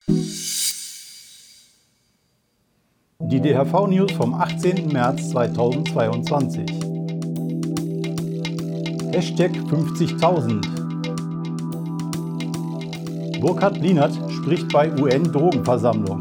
Die DHV-News vom 18. März 2022. Hashtag 50.000. Burkhard Blinert spricht bei UN-Drogenversammlung.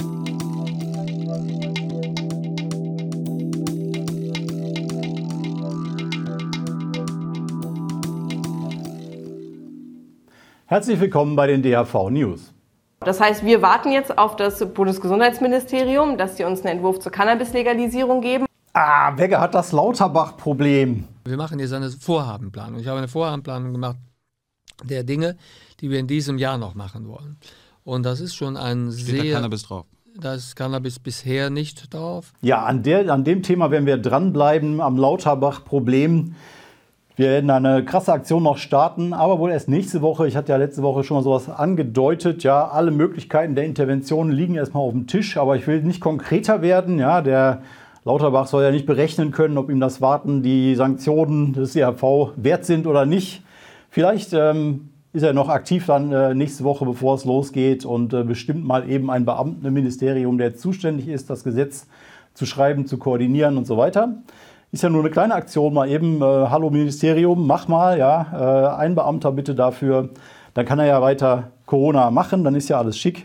Herzlich willkommen bei den DHV-News. Das heißt, wir warten jetzt auf das Bundesgesundheitsministerium, dass sie uns einen Entwurf zur Cannabis-Legalisierung geben. Wegge hat das Lauterbach-Problem. Wir machen jetzt eine Vorhabenplanung. Ich habe eine Vorhabenplanung gemacht der Dinge, die wir in diesem Jahr noch machen wollen. Und das ist schon ein Steht da Cannabis drauf? Da ist Cannabis bisher nicht drauf. Ja, an dem Thema werden wir dranbleiben, am Lauterbach-Problem. Wir werden eine krasse Aktion noch starten, aber wohl erst nächste Woche. Ich hatte ja letzte Woche schon mal sowas angedeutet. Ja, alle Möglichkeiten der Intervention liegen erstmal auf dem Tisch, aber ich will nicht konkreter werden. Ja, der Lauterbach soll ja nicht berechnen können, ob ihm das Warten, die Sanktionen des DHV wert sind oder nicht. Vielleicht ist er noch aktiv dann nächste Woche, bevor es losgeht und bestimmt mal eben ein Beamten im Ministerium, der zuständig ist, das Gesetz zu schreiben, zu koordinieren und so weiter. Ist ja nur eine kleine Aktion, mal eben, hallo Ministerium, mach mal, ja, ein Beamter bitte dafür. Dann kann er ja weiter Corona machen, dann ist ja alles schick.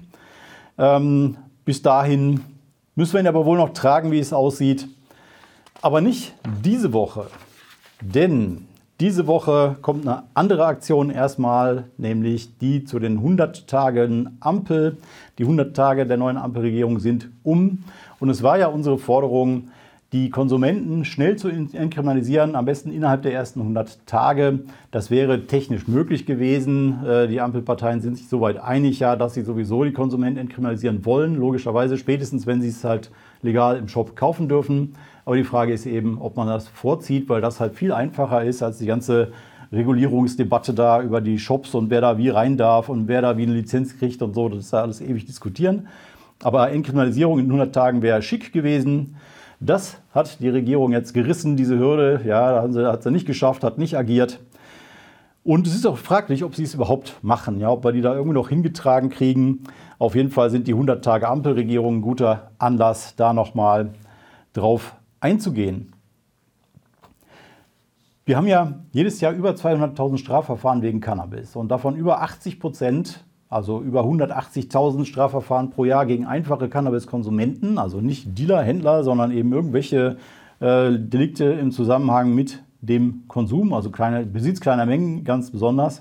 Bis dahin müssen wir ihn aber wohl noch tragen, wie es aussieht. Aber nicht diese Woche, denn diese Woche kommt eine andere Aktion erstmal, nämlich die zu den 100 Tagen Ampel. Die 100 Tage der neuen Ampelregierung sind um und es war ja unsere Forderung, die Konsumenten schnell zu entkriminalisieren, am besten innerhalb der ersten 100 Tage. Das wäre technisch möglich gewesen. Die Ampelparteien sind sich soweit einig, ja, dass sie sowieso die Konsumenten entkriminalisieren wollen. Logischerweise spätestens, wenn sie es halt legal im Shop kaufen dürfen. Aber die Frage ist eben, ob man das vorzieht, weil das halt viel einfacher ist als die ganze Regulierungsdebatte da über die Shops und wer da wie rein darf und wer da wie eine Lizenz kriegt und so. Das ist ja alles ewig diskutieren. Aber Entkriminalisierung in 100 Tagen wäre schick gewesen. Das hat die Regierung jetzt gerissen, diese Hürde. Ja, hat sie nicht geschafft, hat nicht agiert. Und es ist auch fraglich, ob sie es überhaupt machen, ja, ob wir die da irgendwie noch hingetragen kriegen. Auf jeden Fall sind die 100 Tage Ampelregierung ein guter Anlass, da nochmal drauf einzugehen. Wir haben ja jedes Jahr über 200.000 Strafverfahren wegen Cannabis und davon über 80%, also über 180.000 Strafverfahren pro Jahr gegen einfache Cannabiskonsumenten, also nicht Dealer, Händler, sondern eben irgendwelche Delikte im Zusammenhang mit dem Konsum, also Besitz kleiner Mengen ganz besonders.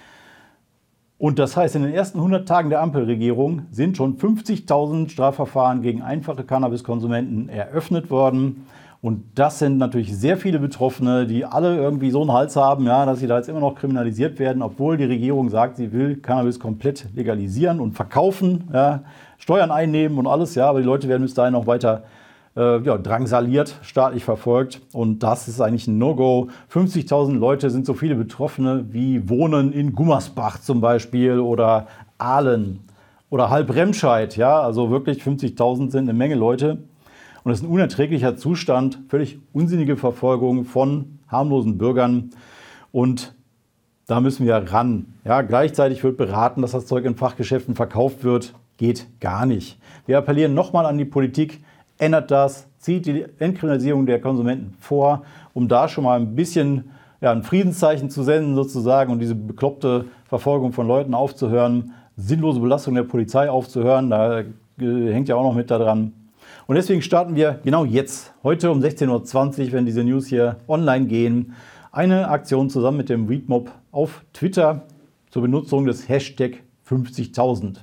Und das heißt, in den ersten 100 Tagen der Ampelregierung sind schon 50.000 Strafverfahren gegen einfache Cannabiskonsumenten eröffnet worden. Und das sind natürlich sehr viele Betroffene, die alle irgendwie so einen Hals haben, ja, dass sie da jetzt immer noch kriminalisiert werden, obwohl die Regierung sagt, sie will Cannabis komplett legalisieren und verkaufen, ja, Steuern einnehmen und alles. Ja, aber die Leute werden bis dahin noch weiter drangsaliert, staatlich verfolgt. Und das ist eigentlich ein No-Go. 50.000 Leute sind so viele Betroffene wie wohnen in Gummersbach zum Beispiel oder Aalen oder Halb-Remscheid. Ja, also wirklich 50.000 sind eine Menge Leute. Und das ist ein unerträglicher Zustand, völlig unsinnige Verfolgung von harmlosen Bürgern. Und da müssen wir ran. Ja, gleichzeitig wird beraten, dass das Zeug in Fachgeschäften verkauft wird. Geht gar nicht. Wir appellieren nochmal an die Politik, ändert das, zieht die Entkriminalisierung der Konsumenten vor, um da schon mal ein bisschen ein Friedenszeichen zu senden sozusagen und diese bekloppte Verfolgung von Leuten aufzuhören, sinnlose Belastung der Polizei aufzuhören. Da hängt ja auch noch mit da dran. Und deswegen starten wir genau jetzt, heute um 16.20 Uhr, wenn diese News hier online gehen, eine Aktion zusammen mit dem Weedmob auf Twitter zur Benutzung des Hashtag 50.000.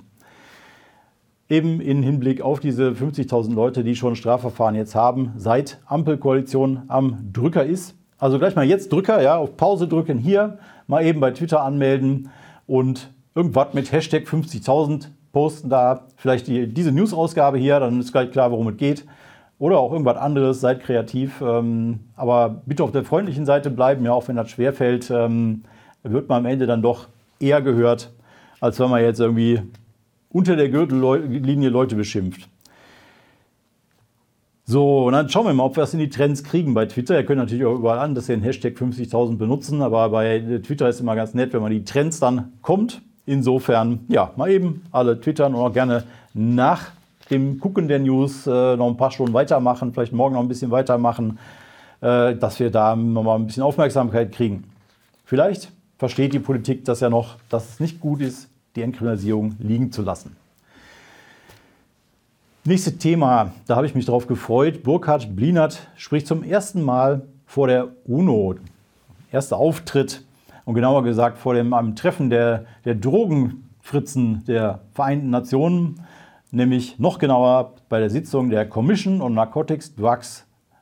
Eben in Hinblick auf diese 50.000 Leute, die schon Strafverfahren jetzt haben, seit Ampelkoalition am Drücker ist. Also gleich mal jetzt Drücker, ja, auf Pause drücken hier, mal eben bei Twitter anmelden und irgendwas mit Hashtag 50.000 posten da, vielleicht diese News-Ausgabe hier, dann ist gleich klar, worum es geht. Oder auch irgendwas anderes, seid kreativ. Aber bitte auf der freundlichen Seite bleiben, ja, auch wenn das schwerfällt, wird man am Ende dann doch eher gehört, als wenn man jetzt irgendwie unter der Gürtellinie Leute beschimpft. So, und dann schauen wir mal, ob wir es in die Trends kriegen bei Twitter. Ihr könnt natürlich auch überall an, dass ihr den Hashtag 50.000 benutzen, aber bei Twitter ist es immer ganz nett, wenn man die Trends dann kommt. Insofern, ja, mal eben alle twittern und auch gerne nach dem Gucken der News noch ein paar Stunden weitermachen, vielleicht morgen noch ein bisschen weitermachen, dass wir da nochmal ein bisschen Aufmerksamkeit kriegen. Vielleicht versteht die Politik das ja noch, dass es nicht gut ist, die Entkriminalisierung liegen zu lassen. Nächstes Thema, da habe ich mich drauf gefreut. Burkhard Blinert spricht zum ersten Mal vor der UNO. Erster Auftritt und genauer gesagt vor einem Treffen der Drogenfritzen der Vereinten Nationen, nämlich noch genauer bei der Sitzung der Commission on Narcotic Drugs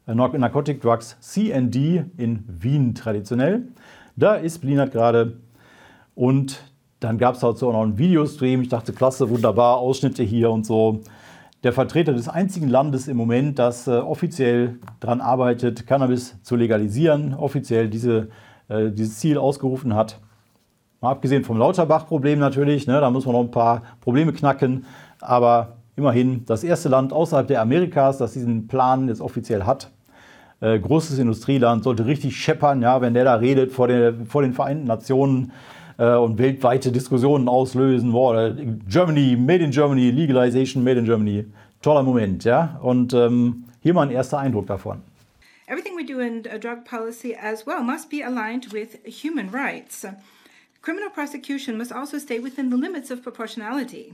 CND in Wien traditionell. Da ist Blinert gerade und dann gab es dazu auch noch einen Videostream. Ich dachte, klasse, wunderbar, Ausschnitte hier und so. Der Vertreter des einzigen Landes im Moment, das offiziell daran arbeitet, Cannabis zu legalisieren, offiziell dieses Ziel ausgerufen hat. Mal abgesehen vom Lauterbach-Problem natürlich, ne, da muss man noch ein paar Probleme knacken, aber immerhin das erste Land außerhalb der Amerikas, das diesen Plan jetzt offiziell hat. Großes Industrieland, sollte richtig scheppern, ja, wenn der da redet vor den Vereinten Nationen und weltweite Diskussionen auslösen. Boah, Germany, Made in Germany, Legalization, Made in Germany. Toller Moment, ja. Und hier mal ein erster Eindruck davon. Everything we do in drug policy as well must be aligned with human rights. Criminal prosecution must also stay within the limits of proportionality.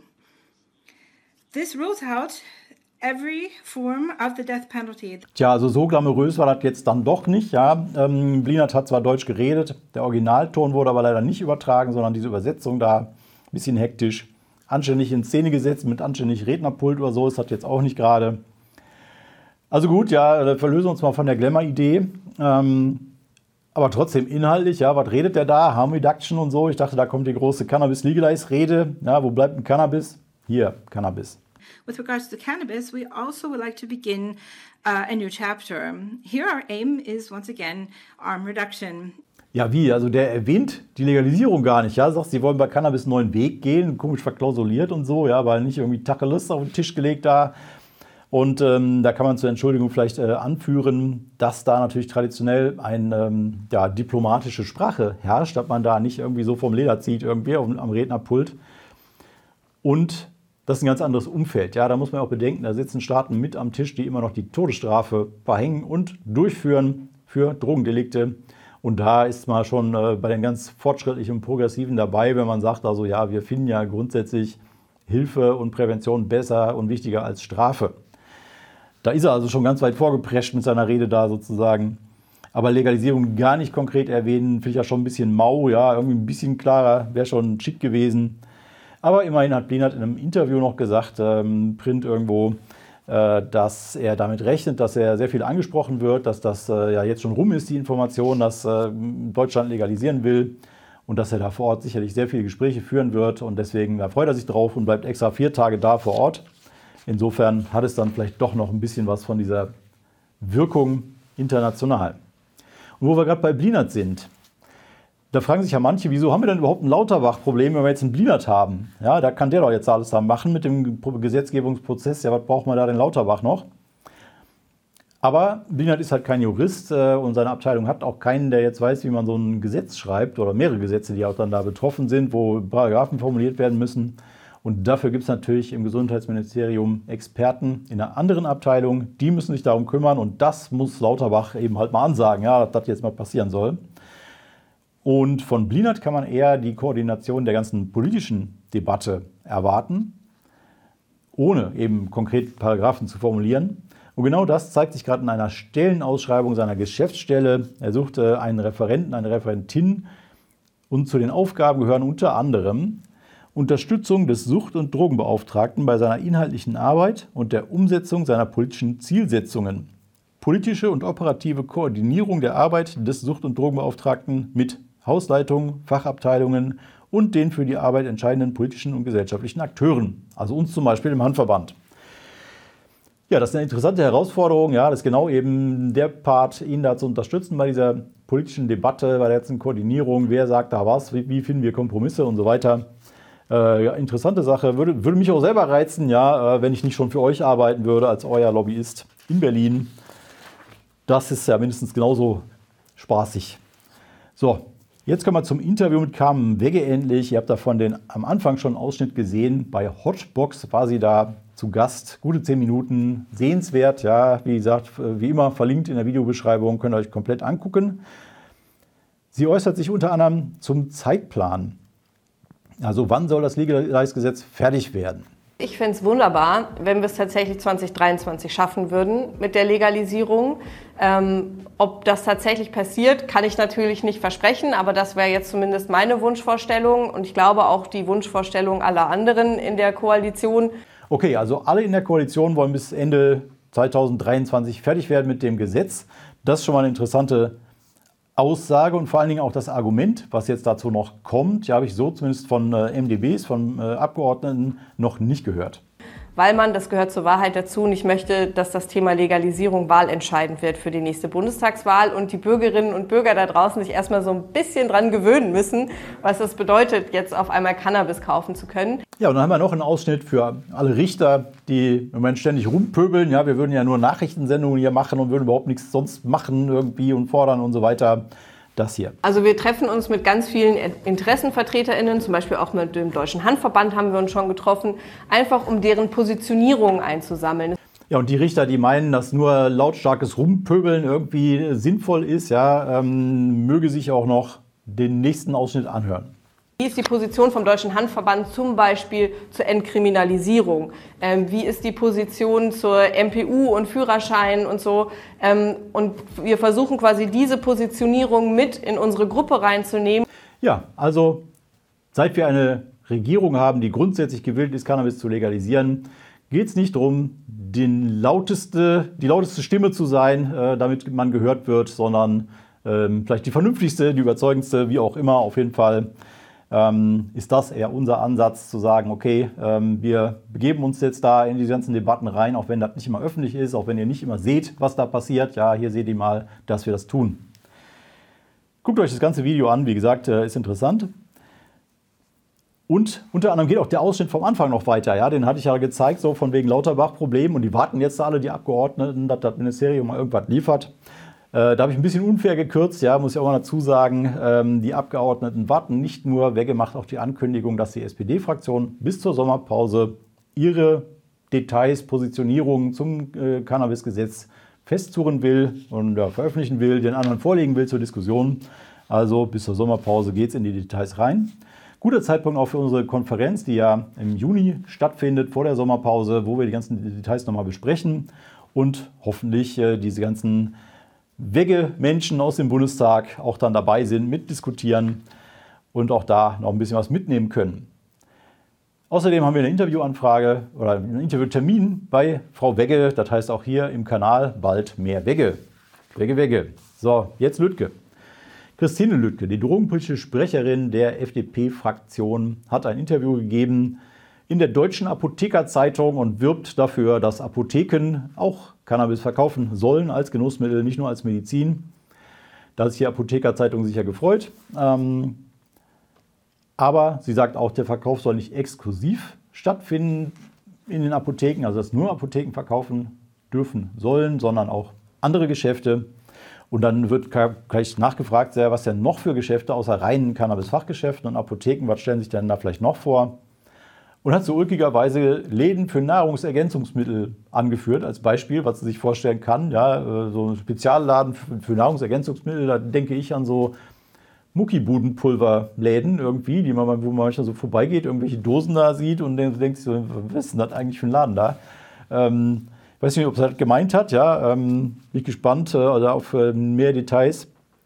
This rules out every form of the death penalty. Tja, also so glamourös war das jetzt dann doch nicht. Ja. Blinert hat zwar Deutsch geredet, der Originalton wurde aber leider nicht übertragen, sondern diese Übersetzung da ein bisschen hektisch. Anständig in Szene gesetzt mit anständig Rednerpult oder so ist das jetzt auch nicht gerade. Also gut, ja, verlösen uns mal von der Glamour-Idee. Aber trotzdem inhaltlich, ja, was redet der da? Harm Reduction und so. Ich dachte, da kommt die große Cannabis-Legalize-Rede. Ja, wo bleibt denn Cannabis? Hier, Cannabis. With regards to cannabis, we also would like to begin a new chapter. Here our aim is once again harm reduction. Ja, wie? Also der erwähnt die Legalisierung gar nicht. Ja, sagt, sie wollen bei Cannabis einen neuen Weg gehen, komisch verklausuliert und so, ja, weil nicht irgendwie Tacheles auf den Tisch gelegt da. Und da kann man zur Entschuldigung vielleicht anführen, dass da natürlich traditionell eine diplomatische Sprache herrscht, dass man da nicht irgendwie so vom Leder zieht irgendwie am Rednerpult. Und das ist ein ganz anderes Umfeld. Ja, da muss man auch bedenken, da sitzen Staaten mit am Tisch, die immer noch die Todesstrafe verhängen und durchführen für Drogendelikte. Und da ist man schon bei den ganz fortschrittlichen und progressiven dabei, wenn man sagt, also ja, wir finden ja grundsätzlich Hilfe und Prävention besser und wichtiger als Strafe. Da ist er also schon ganz weit vorgeprescht mit seiner Rede da sozusagen. Aber Legalisierung gar nicht konkret erwähnen, finde ich ja schon ein bisschen mau, ja, irgendwie ein bisschen klarer, wäre schon schick gewesen. Aber immerhin hat Blinert in einem Interview noch gesagt, Print irgendwo, dass er damit rechnet, dass er sehr viel angesprochen wird, dass das jetzt schon rum ist, die Information, dass Deutschland legalisieren will und dass er da vor Ort sicherlich sehr viele Gespräche führen wird. Und deswegen freut er sich drauf und bleibt extra 4 Tage da vor Ort. Insofern hat es dann vielleicht doch noch ein bisschen was von dieser Wirkung international. Und wo wir gerade bei Blinert sind, da fragen sich ja manche, wieso haben wir denn überhaupt ein Lauterbach-Problem, wenn wir jetzt einen Blinert haben? Ja, da kann der doch jetzt alles da machen mit dem Gesetzgebungsprozess. Ja, was braucht man da denn Lauterbach noch? Aber Blinert ist halt kein Jurist und seine Abteilung hat auch keinen, der jetzt weiß, wie man so ein Gesetz schreibt oder mehrere Gesetze, die auch dann da betroffen sind, wo Paragraphen formuliert werden müssen. Und dafür gibt es natürlich im Gesundheitsministerium Experten in einer anderen Abteilung, die müssen sich darum kümmern und das muss Lauterbach eben halt mal ansagen, ja, dass das jetzt mal passieren soll. Und von Blinert kann man eher die Koordination der ganzen politischen Debatte erwarten, ohne eben konkret Paragraphen zu formulieren. Und genau das zeigt sich gerade in einer Stellenausschreibung seiner Geschäftsstelle. Er suchte einen Referenten, eine Referentin und zu den Aufgaben gehören unter anderem Unterstützung des Sucht- und Drogenbeauftragten bei seiner inhaltlichen Arbeit und der Umsetzung seiner politischen Zielsetzungen. Politische und operative Koordinierung der Arbeit des Sucht- und Drogenbeauftragten mit Hausleitungen, Fachabteilungen und den für die Arbeit entscheidenden politischen und gesellschaftlichen Akteuren, also uns zum Beispiel im Handverband. Ja, das ist eine interessante Herausforderung, ja, das ist genau eben der Part, ihn da zu unterstützen bei dieser politischen Debatte, bei der letzten Koordinierung, wer sagt da was, wie finden wir Kompromisse und so weiter. Ja, interessante Sache, würde mich auch selber reizen, ja, wenn ich nicht schon für euch arbeiten würde als euer Lobbyist in Berlin. Das ist ja mindestens genauso spaßig. So, Jetzt kommen wir zum Interview mit Carmen Wegge endlich. Ihr habt davon am Anfang schon einen Ausschnitt gesehen. Bei Hotbox war sie da zu Gast. Gute 10 Minuten, sehenswert. Ja, wie gesagt, wie immer verlinkt in der Videobeschreibung, könnt ihr euch komplett angucken. Sie äußert sich unter anderem zum Zeitplan. Also wann soll das Legalize-Gesetz fertig werden? Ich fände es wunderbar, wenn wir es tatsächlich 2023 schaffen würden mit der Legalisierung. Ob das tatsächlich passiert, kann ich natürlich nicht versprechen, aber das wäre jetzt zumindest meine Wunschvorstellung und ich glaube auch die Wunschvorstellung aller anderen in der Koalition. Okay, also alle in der Koalition wollen bis Ende 2023 fertig werden mit dem Gesetz. Das ist schon mal eine interessante Aussage und vor allen Dingen auch das Argument, was jetzt dazu noch kommt, ja, habe ich so zumindest von MdBs, von Abgeordneten noch nicht gehört. Weil man, das gehört zur Wahrheit dazu, nicht möchte, dass das Thema Legalisierung wahlentscheidend wird für die nächste Bundestagswahl und die Bürgerinnen und Bürger da draußen sich erstmal so ein bisschen dran gewöhnen müssen, was es bedeutet, jetzt auf einmal Cannabis kaufen zu können. Ja, und dann haben wir noch einen Ausschnitt für alle Richter, die im Moment ständig rumpöbeln. Ja, wir würden ja nur Nachrichtensendungen hier machen und würden überhaupt nichts sonst machen irgendwie und fordern und so weiter. Das hier. Also wir treffen uns mit ganz vielen InteressenvertreterInnen, zum Beispiel auch mit dem Deutschen Handverband haben wir uns schon getroffen, einfach um deren Positionierung einzusammeln. Ja, und die Richter, die meinen, dass nur lautstarkes Rumpöbeln irgendwie sinnvoll ist, ja, möge sich auch noch den nächsten Ausschnitt anhören. Wie ist die Position vom Deutschen Handverband zum Beispiel zur Entkriminalisierung? Wie ist die Position zur MPU und Führerschein und so? Und wir versuchen quasi diese Positionierung mit in unsere Gruppe reinzunehmen. Ja, also seit wir eine Regierung haben, die grundsätzlich gewillt ist, Cannabis zu legalisieren, geht es nicht darum, die lauteste Stimme zu sein, damit man gehört wird, sondern vielleicht die vernünftigste, die überzeugendste, wie auch immer, auf jeden Fall. Ist das eher unser Ansatz, zu sagen, okay, wir begeben uns jetzt da in die ganzen Debatten rein, auch wenn das nicht immer öffentlich ist, auch wenn ihr nicht immer seht, was da passiert. Ja, hier seht ihr mal, dass wir das tun. Guckt euch das ganze Video an, wie gesagt, ist interessant. Und unter anderem geht auch der Ausschnitt vom Anfang noch weiter. Ja, den hatte ich ja gezeigt, so von wegen Lauterbach-Problem. Und die warten jetzt alle, die Abgeordneten, dass das Ministerium mal irgendwas liefert. Da habe ich ein bisschen unfair gekürzt, ja, muss ich auch mal dazu sagen. Die Abgeordneten warten nicht nur, Wegge macht auch die Ankündigung, dass die SPD-Fraktion bis zur Sommerpause ihre Details, Positionierungen zum Cannabis-Gesetz festzurren will und veröffentlichen will, den anderen vorlegen will zur Diskussion. Also bis zur Sommerpause geht es in die Details rein. Guter Zeitpunkt auch für unsere Konferenz, die ja im Juni stattfindet, vor der Sommerpause, wo wir die ganzen Details nochmal besprechen und hoffentlich diese ganzen Wegge-Menschen aus dem Bundestag auch dann dabei sind, mitdiskutieren und auch da noch ein bisschen was mitnehmen können. Außerdem haben wir eine Interviewanfrage oder einen Interviewtermin bei Frau Wegge. Das heißt auch hier im Kanal bald mehr Wegge. Wegge, Wegge. So, jetzt Lüdke. Christine Lüdke, die drogenpolitische Sprecherin der FDP-Fraktion, hat ein Interview gegeben in der Deutschen Apothekerzeitung und wirbt dafür, dass Apotheken auch Cannabis verkaufen sollen als Genussmittel, nicht nur als Medizin. Da hat sich die Apothekerzeitung sicher gefreut. Aber sie sagt auch, der Verkauf soll nicht exklusiv stattfinden in den Apotheken, also dass nur Apotheken verkaufen dürfen sollen, sondern auch andere Geschäfte. Und dann wird gleich nachgefragt, was denn noch für Geschäfte außer reinen Cannabis-Fachgeschäften und Apotheken, was stellen sich denn da vielleicht noch vor? Und hat so ulkigerweise Läden für Nahrungsergänzungsmittel angeführt als Beispiel, was sie sich vorstellen kann. Ja, so ein Spezialladen für Nahrungsergänzungsmittel, da denke ich an so Muckibudenpulverläden irgendwie, wo man manchmal so vorbeigeht, irgendwelche Dosen da sieht und dann denkt sich so, was ist denn das eigentlich für ein Laden da? Ich weiß nicht, ob es das gemeint hat, ja, bin ich gespannt auf mehr Details.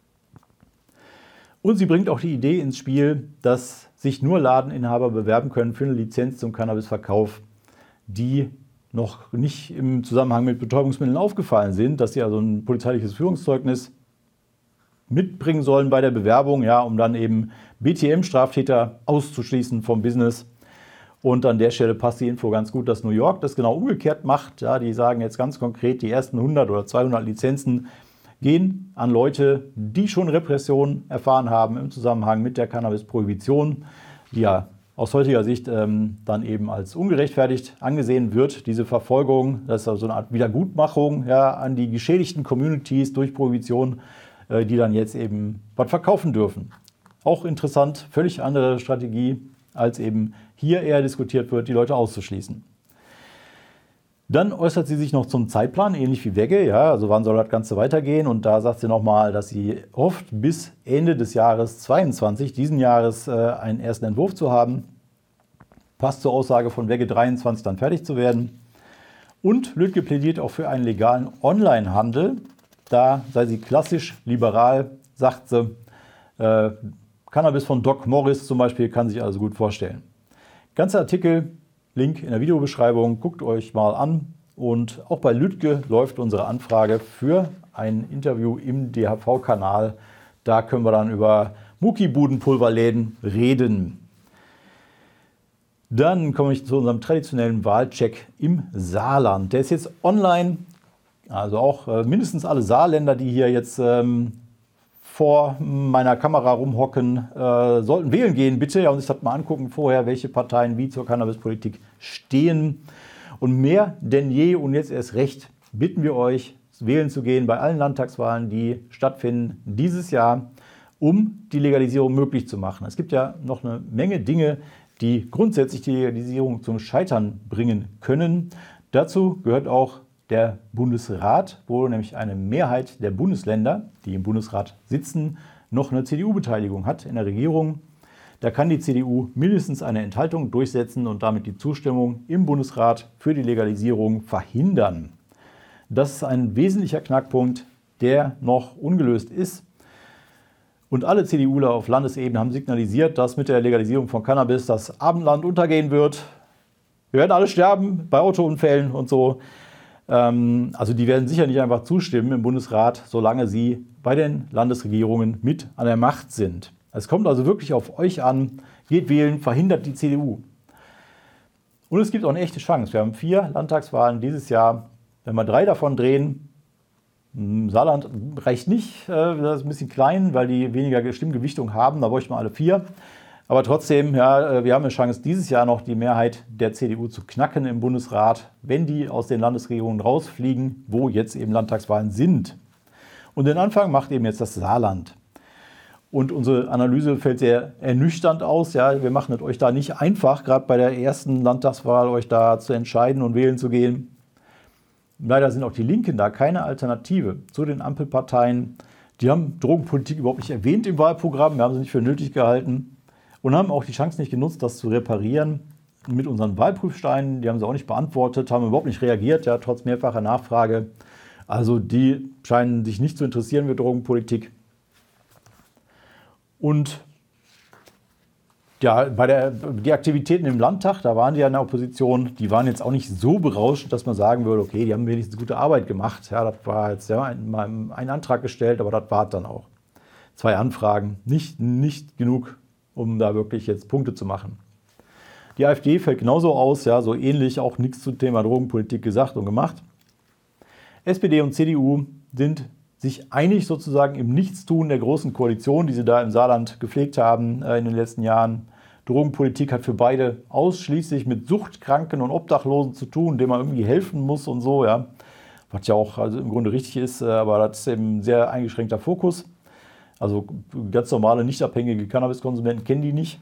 Und sie bringt auch die Idee ins Spiel, dass sich nur Ladeninhaber bewerben können für eine Lizenz zum Cannabisverkauf, die noch nicht im Zusammenhang mit Betäubungsmitteln aufgefallen sind, dass sie also ein polizeiliches Führungszeugnis mitbringen sollen bei der Bewerbung, ja, um dann eben BTM-Straftäter auszuschließen vom Business. Und an der Stelle passt die Info ganz gut, dass New York das genau umgekehrt macht. Ja, die sagen jetzt ganz konkret, die ersten 100 oder 200 Lizenzen gehen an Leute, die schon Repression erfahren haben im Zusammenhang mit der Cannabis-Prohibition, die ja aus heutiger Sicht dann eben als ungerechtfertigt angesehen wird. Diese Verfolgung, das ist also eine Art Wiedergutmachung, ja, an die geschädigten Communities durch Prohibition, die dann jetzt eben was verkaufen dürfen. Auch interessant, völlig andere Strategie, als eben hier eher diskutiert wird, die Leute auszuschließen. Dann äußert sie sich noch zum Zeitplan, ähnlich wie Wegge, ja, also wann soll das Ganze weitergehen? Und da sagt sie nochmal, dass sie hofft, bis Ende des Jahres 2022, diesen Jahres, einen ersten Entwurf zu haben. Passt zur Aussage von Wegge 23 dann fertig zu werden. Und Lüdke plädiert auch für einen legalen Onlinehandel. Da sei sie klassisch liberal, sagt sie. Cannabis von Doc Morris zum Beispiel kann sich also gut vorstellen. Ganzer Artikel, Link in der Videobeschreibung, guckt euch mal an. Und auch bei Lüdke läuft unsere Anfrage für ein Interview im DHV-Kanal. Da können wir dann über Muckibudenpulverläden reden. Dann komme ich zu unserem traditionellen Wahlcheck im Saarland. Der ist jetzt online, also auch mindestens alle Saarländer, die hier jetzt vor meiner Kamera rumhocken, sollten wählen gehen, bitte. Ja, und sich das mal angucken vorher, welche Parteien wie zur Cannabispolitik stehen. Und mehr denn je und jetzt erst recht bitten wir euch, wählen zu gehen bei allen Landtagswahlen, die stattfinden dieses Jahr, um die Legalisierung möglich zu machen. Es gibt ja noch eine Menge Dinge, die grundsätzlich die Legalisierung zum Scheitern bringen können. Dazu gehört auch der Bundesrat, wo nämlich eine Mehrheit der Bundesländer, die im Bundesrat sitzen, noch eine CDU-Beteiligung hat in der Regierung. Da kann die CDU mindestens eine Enthaltung durchsetzen und damit die Zustimmung im Bundesrat für die Legalisierung verhindern. Das ist ein wesentlicher Knackpunkt, der noch ungelöst ist. Und alle CDUler auf Landesebene haben signalisiert, dass mit der Legalisierung von Cannabis das Abendland untergehen wird. Wir werden alle sterben bei Autounfällen und so. Also die werden sicher nicht einfach zustimmen im Bundesrat, solange sie bei den Landesregierungen mit an der Macht sind. Es kommt also wirklich auf euch an. Geht wählen, verhindert die CDU. Und es gibt auch eine echte Chance. Wir haben 4 Landtagswahlen dieses Jahr. Wenn wir 3 davon drehen, Saarland reicht nicht, das ist ein bisschen klein, weil die weniger Stimmgewichtung haben, da bräuchten wir alle 4. Aber trotzdem, ja, wir haben eine Chance, dieses Jahr noch die Mehrheit der CDU zu knacken im Bundesrat, wenn die aus den Landesregierungen rausfliegen, wo jetzt eben Landtagswahlen sind. Und den Anfang macht eben jetzt das Saarland. Und unsere Analyse fällt sehr ernüchternd aus. Ja, wir machen es euch da nicht einfach, gerade bei der ersten Landtagswahl, euch da zu entscheiden und wählen zu gehen. Leider sind auch die Linken da keine Alternative zu den Ampelparteien. Die haben Drogenpolitik überhaupt nicht erwähnt im Wahlprogramm. Wir haben sie nicht für nötig gehalten und haben auch die Chance nicht genutzt, das zu reparieren mit unseren Wahlprüfsteinen. Die haben sie auch nicht beantwortet, haben überhaupt nicht reagiert, ja, trotz mehrfacher Nachfrage. Also die scheinen sich nicht zu interessieren für Drogenpolitik. Und ja, die Aktivitäten im Landtag, da waren die ja in der Opposition, die waren jetzt auch nicht so berauschend, dass man sagen würde, okay, die haben wenigstens gute Arbeit gemacht. Ja, das war jetzt ja ein Antrag gestellt, aber das war es dann auch. 2 Anfragen, nicht genug, um da wirklich jetzt Punkte zu machen. Die AfD fällt genauso aus, ja, so ähnlich, auch nichts zum Thema Drogenpolitik gesagt und gemacht. SPD und CDU sind sich einig sozusagen im Nichtstun der großen Koalition, die sie da im Saarland gepflegt haben in den letzten Jahren. Drogenpolitik hat für beide ausschließlich mit Suchtkranken und Obdachlosen zu tun, denen man irgendwie helfen muss und so, ja. Was ja auch also im Grunde richtig ist, aber das ist eben ein sehr eingeschränkter Fokus. Also ganz normale, nicht abhängige Cannabiskonsumenten kennen die nicht.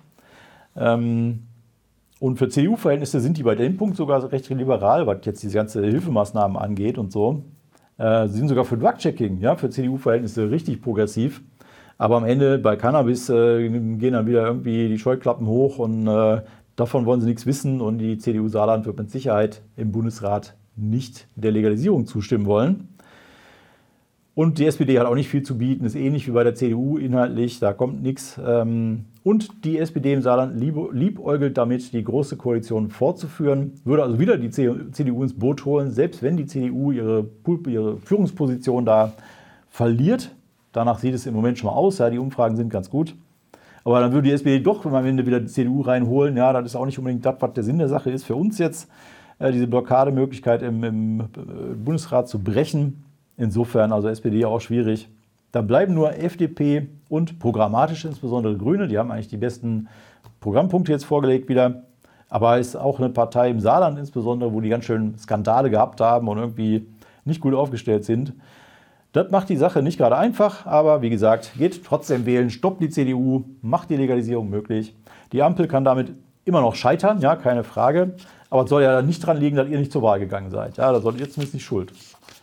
Und für CDU-Verhältnisse sind die bei dem Punkt sogar recht liberal, was jetzt diese ganze Hilfemaßnahmen angeht und so. Sie sind sogar für Drug-Checking, ja, für CDU-Verhältnisse richtig progressiv. Aber am Ende bei Cannabis gehen dann wieder irgendwie die Scheuklappen hoch und davon wollen sie nichts wissen. Und die CDU Saarland wird mit Sicherheit im Bundesrat nicht der Legalisierung zustimmen wollen. Und die SPD hat auch nicht viel zu bieten, ist ähnlich wie bei der CDU inhaltlich, da kommt nichts. Und die SPD im Saarland liebäugelt damit, die Große Koalition fortzuführen, würde also wieder die CDU ins Boot holen, selbst wenn die CDU ihre Führungsposition da verliert. Danach sieht es im Moment schon mal aus, ja, die Umfragen sind ganz gut. Aber dann würde die SPD doch, wenn wir am Ende wieder die CDU reinholen, ja, das ist auch nicht unbedingt das, was der Sinn der Sache ist für uns jetzt, diese Blockademöglichkeit im Bundesrat zu brechen. Insofern also SPD auch schwierig. Da bleiben nur FDP und programmatisch insbesondere Grüne. Die haben eigentlich die besten Programmpunkte jetzt vorgelegt wieder. Aber ist auch eine Partei im Saarland insbesondere, wo die ganz schön Skandale gehabt haben und irgendwie nicht gut aufgestellt sind. Das macht die Sache nicht gerade einfach, aber wie gesagt, geht trotzdem wählen, stoppt die CDU, macht die Legalisierung möglich. Die Ampel kann damit immer noch scheitern, ja, keine Frage. Aber es soll ja nicht dran liegen, dass ihr nicht zur Wahl gegangen seid. Ja, da seid ihr zumindest nicht schuld.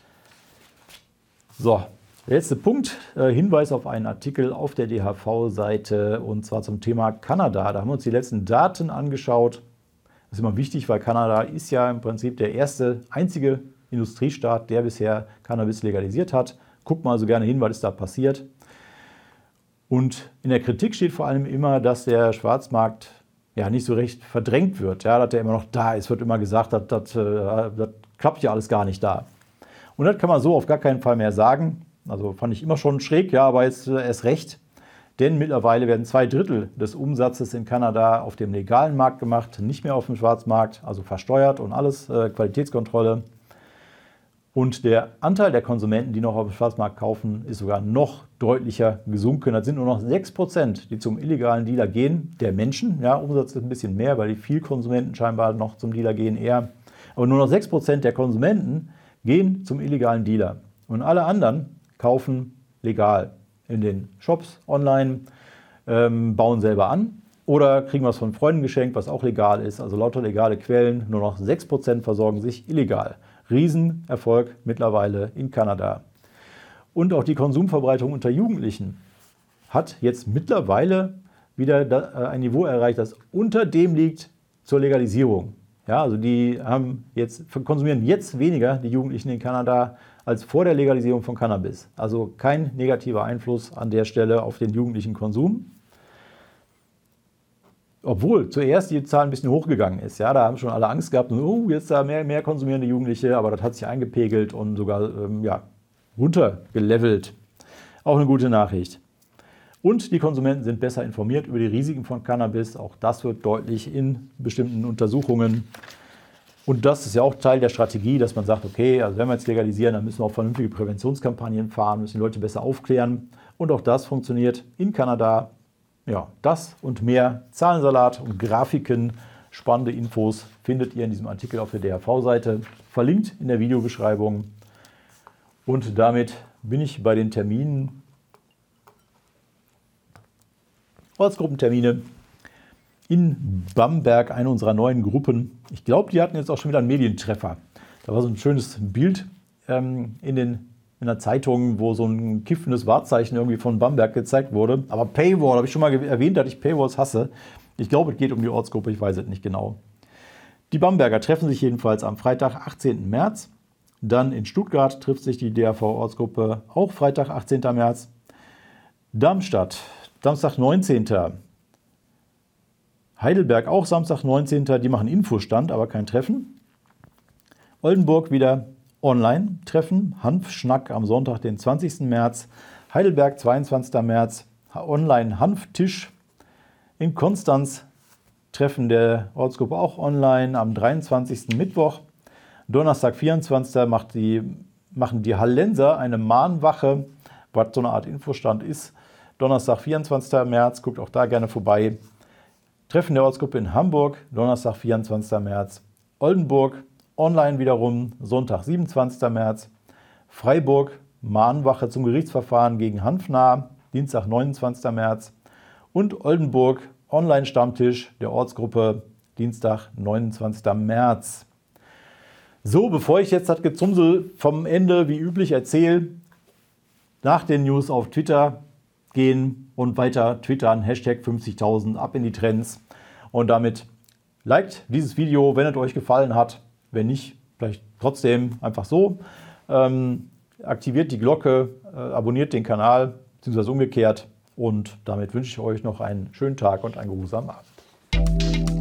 So, der letzte Punkt, Hinweis auf einen Artikel auf der DHV-Seite und zwar zum Thema Kanada. Da haben wir uns die letzten Daten angeschaut. Das ist immer wichtig, weil Kanada ist ja im Prinzip der einzige Industriestaat, der bisher Cannabis legalisiert hat. Guckt mal also gerne hin, was ist da passiert. Und in der Kritik steht vor allem immer, dass der Schwarzmarkt ja nicht so recht verdrängt wird, ja, dass der immer noch da ist. Wird immer gesagt, das klappt ja alles gar nicht da. Und das kann man so auf gar keinen Fall mehr sagen. Also fand ich immer schon schräg, ja, aber jetzt erst recht. Denn mittlerweile werden 2/3 des Umsatzes in Kanada auf dem legalen Markt gemacht, nicht mehr auf dem Schwarzmarkt, also versteuert und alles, Qualitätskontrolle. Und der Anteil der Konsumenten, die noch auf dem Schwarzmarkt kaufen, ist sogar noch deutlicher gesunken. Das sind nur noch 6%, die zum illegalen Dealer gehen, der Menschen. Ja, Umsatz ist ein bisschen mehr, weil die vielen Konsumenten scheinbar noch zum Dealer gehen eher. Aber nur noch 6% der Konsumenten gehen zum illegalen Dealer. Und alle anderen kaufen legal in den Shops, online, bauen selber an oder kriegen was von Freunden geschenkt, was auch legal ist. Also lauter legale Quellen, nur noch 6% versorgen sich illegal. Riesenerfolg mittlerweile in Kanada. Und auch die Konsumverbreitung unter Jugendlichen hat jetzt mittlerweile wieder ein Niveau erreicht, das unter dem liegt zur Legalisierung. Ja, also die konsumieren jetzt weniger, die Jugendlichen in Kanada, als vor der Legalisierung von Cannabis. Also kein negativer Einfluss an der Stelle auf den jugendlichen Konsum. Obwohl zuerst die Zahl ein bisschen hochgegangen ist. Ja, da haben schon alle Angst gehabt, jetzt da mehr konsumierende Jugendliche, aber das hat sich eingepegelt und sogar runtergelevelt. Auch eine gute Nachricht. Und die Konsumenten sind besser informiert über die Risiken von Cannabis. Auch das wird deutlich in bestimmten Untersuchungen. Und das ist ja auch Teil der Strategie, dass man sagt, okay, also wenn wir jetzt legalisieren, dann müssen wir auch vernünftige Präventionskampagnen fahren, müssen die Leute besser aufklären. Und auch das funktioniert in Kanada. Ja, das und mehr Zahlensalat und Grafiken, spannende Infos findet ihr in diesem Artikel auf der DHV-Seite, verlinkt in der Videobeschreibung. Und damit bin ich bei den Terminen. Ortsgruppentermine in Bamberg, eine unserer neuen Gruppen. Ich glaube, die hatten jetzt auch schon wieder einen Medientreffer. Da war so ein schönes Bild in der Zeitung, wo so ein kiffendes Wahrzeichen irgendwie von Bamberg gezeigt wurde. Aber Paywall, habe ich schon mal erwähnt, dass ich Paywalls hasse. Ich glaube, es geht um die Ortsgruppe, ich weiß es nicht genau. Die Bamberger treffen sich jedenfalls am Freitag, 18. März. Dann in Stuttgart trifft sich die DHV-Ortsgruppe auch Freitag, 18. März. Darmstadt, Samstag, 19. Heidelberg auch Samstag, 19. Die machen Infostand, aber kein Treffen. Oldenburg wieder Online-Treffen, Hanfschnack am Sonntag, den 20. März. Heidelberg, 22. März, Online-Hanftisch. In Konstanz Treffen der Ortsgruppe auch online am 23. Mittwoch. Donnerstag, 24. machen die Hallenser eine Mahnwache, was so eine Art Infostand ist. Donnerstag, 24. März, guckt auch da gerne vorbei. Treffen der Ortsgruppe in Hamburg, Donnerstag, 24. März. Oldenburg, online wiederum, Sonntag, 27. März. Freiburg, Mahnwache zum Gerichtsverfahren gegen Hanfnah, Dienstag, 29. März. Und Oldenburg, Online-Stammtisch der Ortsgruppe, Dienstag, 29. März. So, bevor ich jetzt das Gezumsel vom Ende wie üblich erzähle, nach den News auf Twitter gehen und weiter twittern, Hashtag 50.000, ab in die Trends. Und damit liked dieses Video, wenn es euch gefallen hat. Wenn nicht, vielleicht trotzdem einfach so. Aktiviert die Glocke, abonniert den Kanal, beziehungsweise umgekehrt. Und damit wünsche ich euch noch einen schönen Tag und einen geruhsamen Abend.